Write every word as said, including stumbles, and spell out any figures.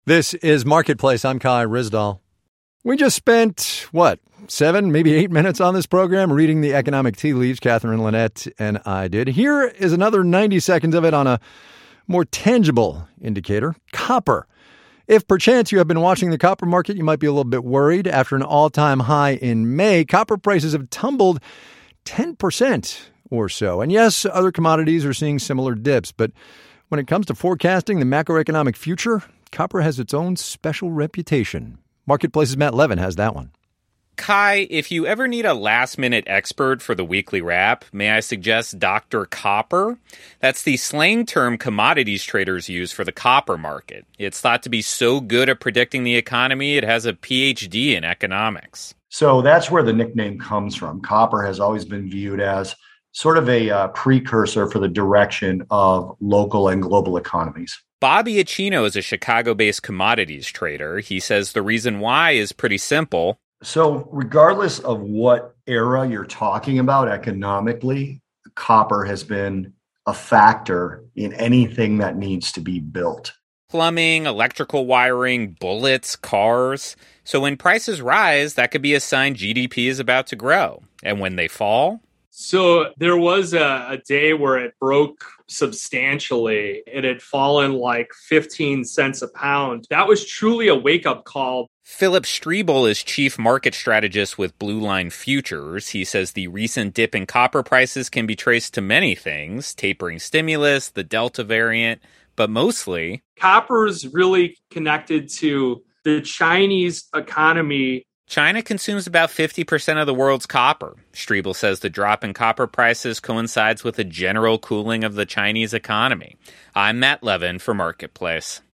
This is Marketplace. I'm Kai Ryssdal. We just spent, what, seven, maybe eight minutes on this program reading the economic tea leaves, Catherine Lynette and I did. Here is another ninety seconds of it on a more tangible indicator, copper. If perchance you have been watching the copper market, you might be a little bit worried. After an all-time high in May, copper prices have tumbled ten percent or so. And yes, other commodities are seeing similar dips, but when it comes to forecasting the macroeconomic future, copper has its own special reputation. Marketplace's Matt Levin has that one. Kai, if you ever need a last-minute expert for the weekly wrap, may I suggest Doctor Copper? That's the slang term commodities traders use for the copper market. It's thought to be so good at predicting the economy, it has a P H D in economics. So that's where the nickname comes from. Copper has always been viewed as sort of a uh, precursor for the direction of local and global economies. Bobby Acino is a Chicago-based commodities trader. He says the reason why is pretty simple. So regardless of what era you're talking about economically, copper has been a factor in anything that needs to be built. Plumbing, electrical wiring, bullets, cars. So when prices rise, that could be a sign G D P is about to grow. And when they fall? So there was a, a day where it broke substantially. It had fallen like fifteen cents a pound. That was truly a wake-up call. Philip Strebel is chief market strategist with Blue Line Futures. He says the recent dip in copper prices can be traced to many things, tapering stimulus, the Delta variant, but mostly copper is really connected to the Chinese economy. China consumes about fifty percent of the world's copper. Strebel says the drop in copper prices coincides with a general cooling of the Chinese economy. I'm Matt Levin for Marketplace.